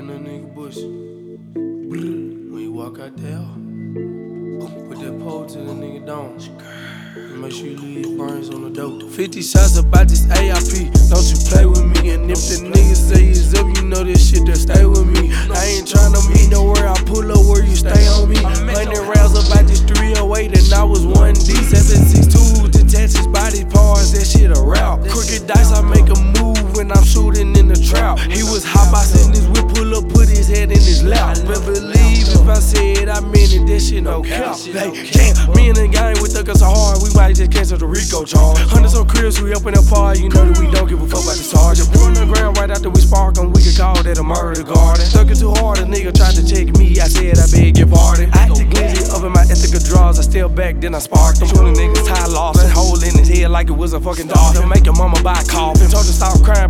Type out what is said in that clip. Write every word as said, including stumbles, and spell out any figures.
in a nigga bush. When you walk out there, put that pole to the nigga down. Make sure you leave your burns on the dope. fifty shots about this A I P. Don't you play with me. And if the nigga say it's up, you know this shit that stay with me. I ain't tryna meet nowhere. I pull up where you stay on me. Hundred rounds about this three oh eight and I was one D. seven six two detached body parts. That shit a rap. Crooked dice, I make a move when I'm shooting in the trap. He was hot boxing this whip, pull up, put his head in his lap. But believe if I said I meant it, that shit no cap. Hey, yeah, me and the gang, we took us so hard, we might just cancel the Rico charge. Hundreds of cribs, we open up fire, you know that we don't give a fuck about the sergeant. Put on the ground right after we spark him, we could call that a murder garden. Stuck it too hard, a nigga tried to check me, I said I beg your pardon. I acted glizzy up in my ethical drawers, I stepped back, then I sparked him. Shooting niggas tie lost, and hole in his head like it was a fucking dolphin. Make your mama buy a coffin, told her stop crying.